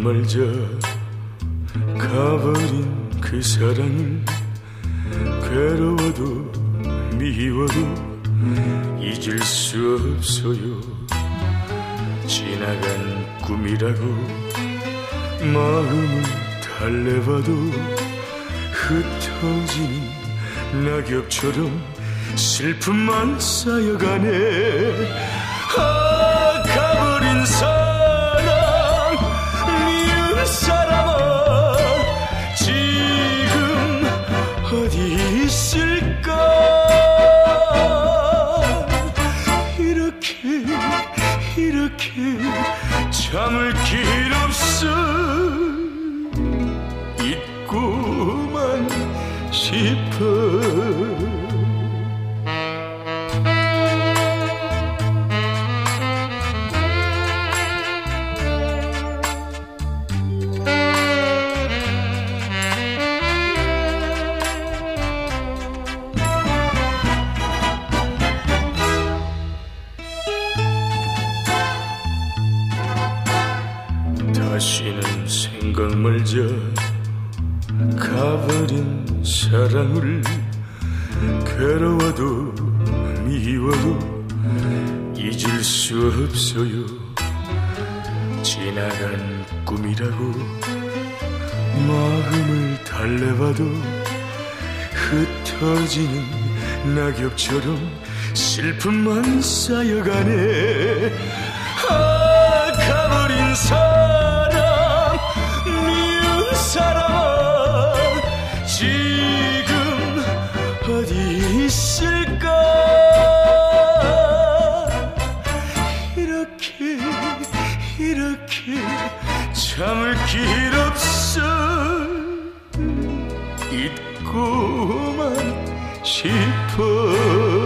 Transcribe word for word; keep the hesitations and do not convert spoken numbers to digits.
말자 가버린 그 사랑을 괴로워도 미워도 잊을 수 없어요. 지나간 꿈이라고 마음을 달래봐도 흩어지는 낙엽처럼 슬픔만 쌓여가네. 아, 가버린 사랑, 미운 사람아, 지금 어디 있을까? 이렇게 이렇게 참을 길 없어. 잊고만 싶어. 다시는 생각 말자 가버린 사랑을 괴로워도 미워도 잊을 수 없어요. 지나간 꿈이라고 마음을 달래봐도 흩어지는 낙엽처럼 슬픔만 쌓여가네. 아, 가버린 사랑, 미운 사람아, 지금 어디 있을까? 이렇게 이렇게 참을 길 없어. 잊고만 싶어.